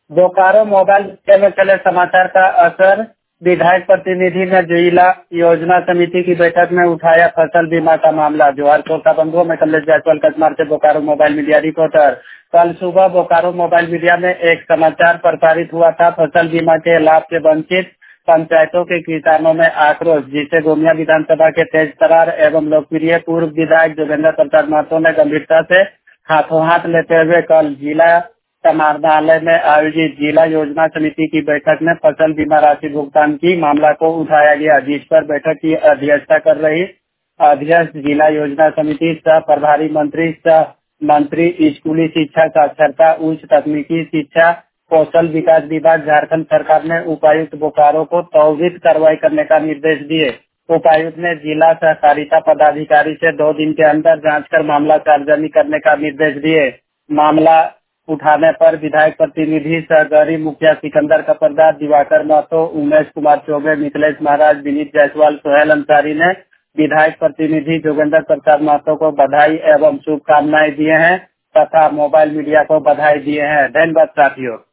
Bokaro mobile में चले समाचार का असर। विधायक प्रतिनिधि ने जिला योजना समिति की बैठक में उठाया फसल बीमा का मामला। जोहार कोटा बंधुओं में कमलेश जायसवाल कचमार से बोकारो मोबाइल मीडिया रिपोर्टर। कल सुबह बोकारो मोबाइल मीडिया में एक समाचार प्रसारित हुआ था। फसल बीमा के लाभ से वंचित पंचायतों के किसानों में आक्रोश, जिसे गोमिया विधानसभा के तेज तरार एवं लोकप्रिय पूर्व विधायक जोगेंद्र प्रसाद महतो ने गंभीरता से हाथों हाथ लेते हुए कल जिला समाहरणालय में आयोजित जिला योजना समिति की बैठक में फसल बीमा राशि भुगतान की मामला को उठाया गया, जिस पर बैठक की अध्यक्षता कर रही अध्यक्ष जिला योजना समिति सह प्रभारी मंत्री सह मंत्री स्कूली शिक्षा साक्षरता उच्च तकनीकी शिक्षा कौशल विकास विभाग झारखंड सरकार ने उपायुक्त बोकारो को त्वरित कार्रवाई करने का निर्देश दिए। उपायुक्त ने जिला सहकारिता पदाधिकारी से 2 दिन के अंदर जांच कर मामला सार्वजनिक करने का निर्देश दिए। मामला उठाने पर विधायक प्रतिनिधि सह गरीब मुखिया सिकंदर कपरदार, दिवाकर महतो, उमेश कुमार चौबे, मिथिलेश महाराज, विनीत जायसवाल, सोहेल अंसारी ने विधायक प्रतिनिधि जोगेंद्र प्रसाद महतो को बधाई एवं शुभकामनाएं दिए हैं तथा मोबाइल मीडिया को बधाई दिए हैं। धन्यवाद साथियों।